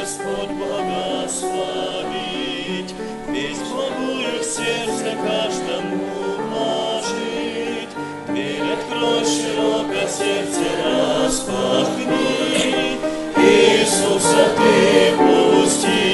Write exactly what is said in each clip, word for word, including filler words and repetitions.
Господь благословить, весь благую в сердце каждому вложить. Дверь открой широко, сердце распахни, Иисуса ты пусти.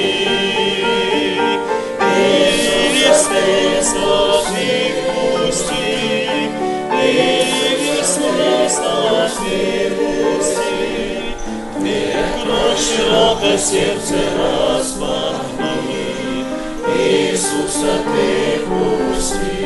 Иисус Христос ты пусти, Иисус Христос ты пусти. Дверь открой широко, сердце распахни, Иисуса ты пусти.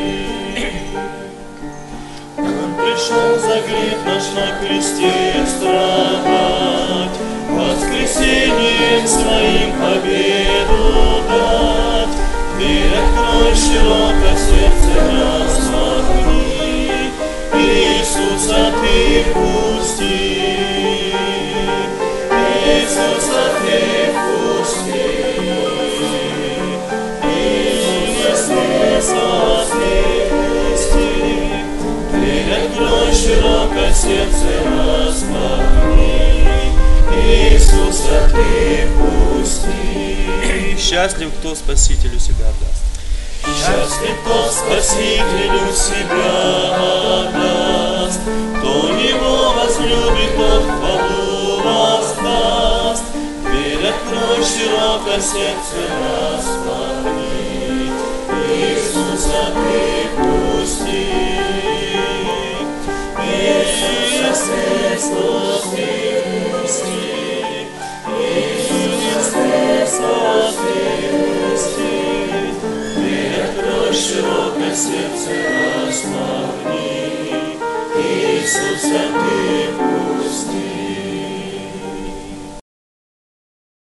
Он пришел за грех наш на кресте страдать, воскресением своим победу дать. Дверь открой широко, сердце распахни, Иисуса ты пусти. Иисуса ты пусти. Иисус Христос ты пусти. Дверь открой широко, сердце распахни, Иисуса ты пусти. Счастлив, кто Спасителю себя отдаст. Счастлив, кто Спасителю себя отдаст, кто Его возлюбит, тот хвалу воздаст. Дверь открой широко, сердце распахни, Иисуса ты пусти. Иисус Христос